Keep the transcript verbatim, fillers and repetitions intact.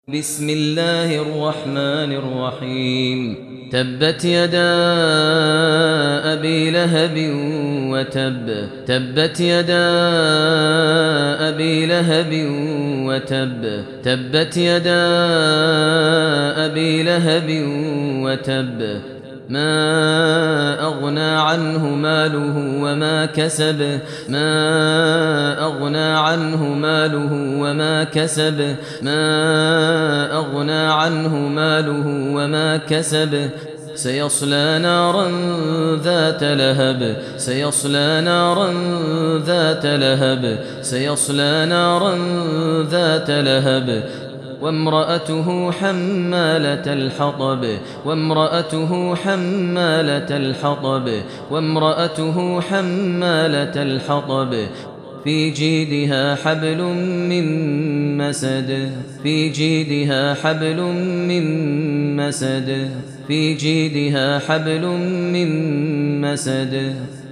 بسم الله الرحمن الرحيم تبت يدا أبي لهب وتب تبت يدا أبي لهب وتب تبت يدا أبي لهب وتب ما أغنى عنه ماله وما كسب ما أغنى عنه ماله وما كسب ما أغنى عنه ماله وما كسب سيصلى نارا ذات لهب سيصلى نارا ذات لهب سيصلى نارا ذات لهب وامرأته حمالة الحطب وامرأته حمالة الحطب وامرأته حمالة الحطب في جيدها حبل من مسد في جيدها حبل من مسد في جيدها حبل من مسد